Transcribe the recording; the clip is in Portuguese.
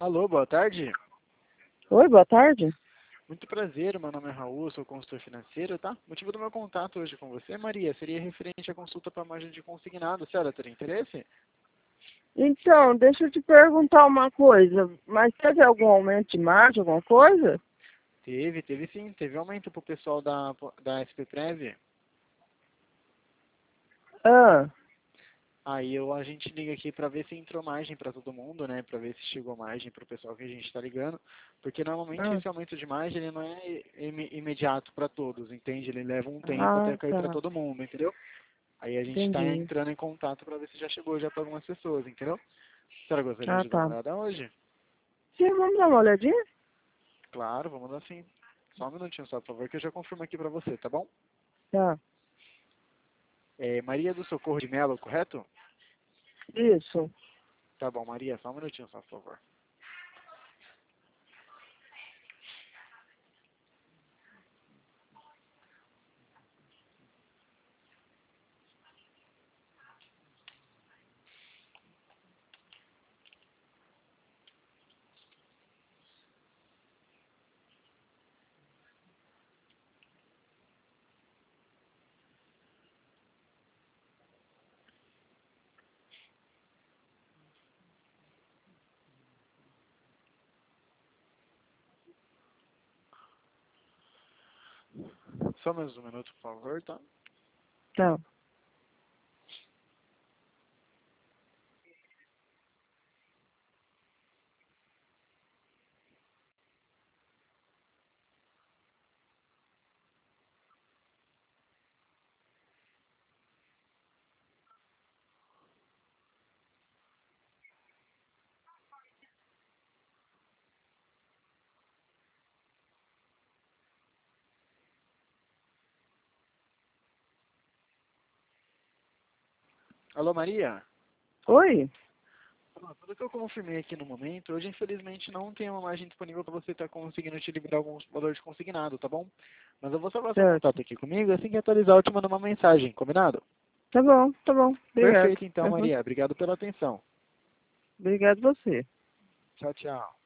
Alô, boa tarde. Oi, boa tarde. Muito prazer, meu nome é Raul, sou consultor financeiro, tá? O motivo do meu contato hoje com você, Maria, seria referente à consulta para margem de consignado. A senhora teria interesse? Então, deixa eu te perguntar uma coisa. Mas teve algum aumento de margem, alguma coisa? Teve sim. Teve aumento pro pessoal da SP Prev. Ah, Aí a gente liga aqui para ver se entrou margem para todo mundo, né? Para ver se chegou margem para o pessoal que a gente está ligando. Porque normalmente ah, esse aumento de margem ele não é imediato para todos, entende? Ele leva um tempo ah, até cair para tá. todo mundo, entendeu? Aí a gente está Entendi. entrando em contato para ver se já chegou já para algumas pessoas, entendeu? A senhora gostaria Ah, de dar uma tá. olhada hoje? Sim, vamos dar uma olhadinha? Claro, vamos dar sim. Só um minutinho só, por favor, que eu já confirmo aqui para você, tá bom? Tá. É Maria do Socorro de Melo, correto? Isso. Tá bom, Maria, só um minutinho só, por favor. Só mais um minuto, por favor, tá? Tá. Alô, Maria? Oi? Tudo que eu confirmei aqui no momento, hoje infelizmente não tem uma margem disponível para você estar conseguindo te liberar algum valor de consignado, tá bom? Mas eu vou salvar seu Certo. contato aqui comigo, assim que atualizar eu te mando uma mensagem, combinado? Tá bom, tá bom. Obrigado. Perfeito então, Uhum. Maria. Obrigado pela atenção. Obrigado você. Tchau, tchau.